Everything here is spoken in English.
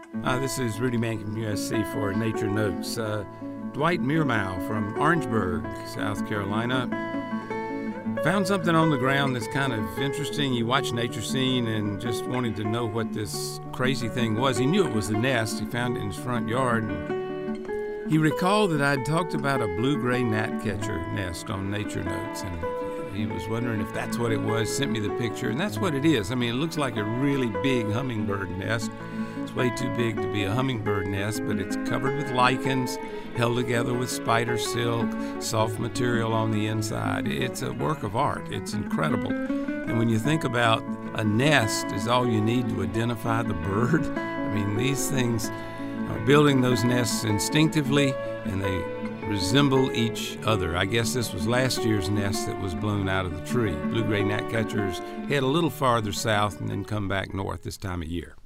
This is Rudy Mankin from USC for Nature Notes. Dwight Meermau from Orangeburg, South Carolina, found something on the ground that's kind of interesting. He watched Nature Scene and just wanted to know what this crazy thing was. He knew it was a nest. He found it in his front yard. And he recalled that I'd talked about a blue-gray gnatcatcher nest on Nature Notes, and he was wondering if that's what it was, sent me the picture, and that's what it is. I mean, it looks like a really big hummingbird nest. It's way too big to be a hummingbird nest, but it's covered with lichens, held together with spider silk, soft material on the inside. It's a work of art. It's incredible. And when you think about a nest is all you need to identify the bird, I mean, these things are building those nests instinctively, and they resemble each other. I guess this was last year's nest that was blown out of the tree. Blue-gray gnatcatchers head a little farther south and then come back north this time of year.